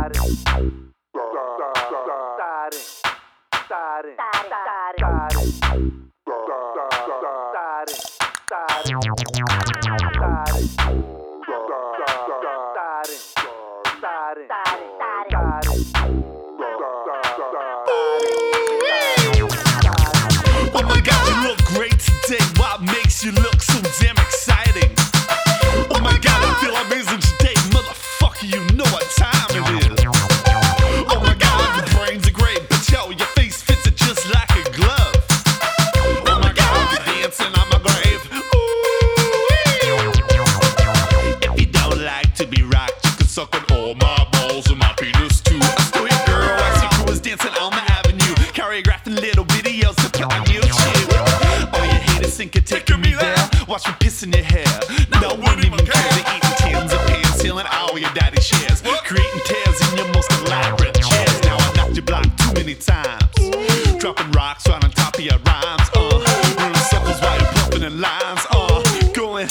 Oh my God, you look great today. What makes you look so damn exciting? Oh my God, I feel amazing today. Motherfucker, you know what time it is. Oh my God, your brains are great, but yo, your face fits it just like a glove. Oh my God, you're dancing on my grave. Ooh. If you don't like to be rocked, you can suck on all my balls and my penis too. A stoic girl, I see crew is dancing on the avenue, choreographing little videos to put on YouTube. All you haters think you're taking me there. Watch me piss in your hair. No one even cares. They're eating tins of pants, stealing all your daddy shares, creating tears in your most elaborate chairs. Now I knocked your block too many times, dropping rocks right on top of your rhymes. Running circles while you're pumping in lines. Going.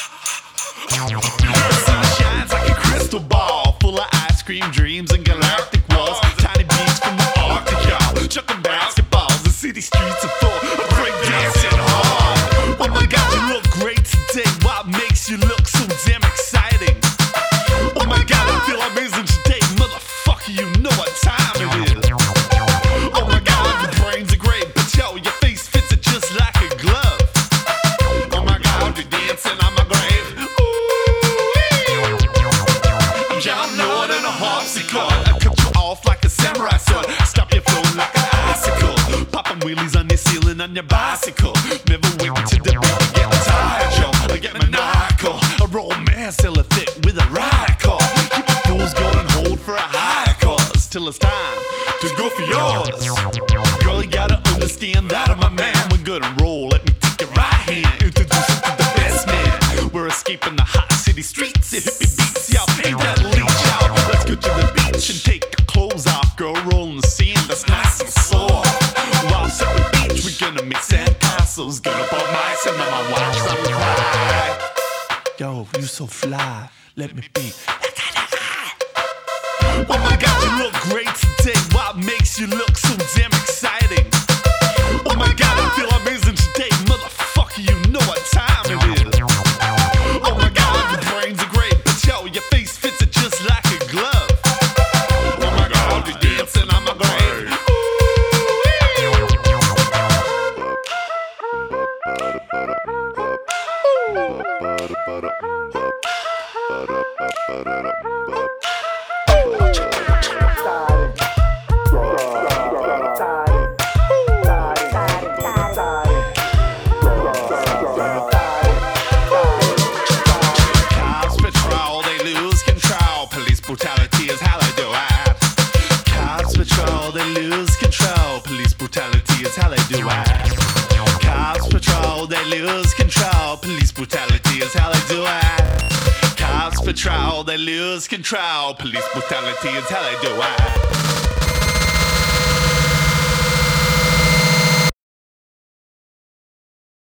The sun shines like a crystal ball, full of ice cream dreams and galactic walls. Tiny beats from the Arctic, y'all. Chucking basketballs. The city streets are full of breakdancing hard. Oh my God, you look great today. What makes you look so damn exciting? Oh my God, I feel amazing today. Motherfucker, you know what time it is. Oh my God, your brains are great, but yo, your face fits it just like a glove. Oh my God, you're dancing on my grave. Ooh. I'm John Lord in a harpsichord. I cut you off like a samurai sword. Stop your flow like an icicle. Popping wheelies on your ceiling on your bicycle. Never wait till the baby get tired, yo. I get maniacal. A romance till it thick with a riot car. Keep the fools going, hold for a higher cause till it's time to go for yours. Girl, you gotta understand that I'm a man. We're gonna roll. Let me take your right hand, introduce you to the best man. We're escaping the hot city streets. The hippie beats, y'all. Ain't that leech out? Let's go to the beach and take the clothes off. Girl, roll in the sand that's nice and soft. While at the beach, we're gonna make sandcastles. Gonna put mice and I'ma watch them cry. Yo, you so fly. Let me be. Oh my God, you look great today. What makes you look so damn exciting? Oh my God, I feel amazing today. Motherfucker, you know what time it is. Oh my God, your brains are great, but yo, your face fits it just like a glove. Oh my God, you're dancing on my grave. Cops patrol, they lose control. Police brutality is how they do it. Cops patrol, they lose control. Police brutality is how they do it. Cops patrol, they lose control. Police brutality is how they do it. Cops patrol, they lose control. Police brutality is how they do it.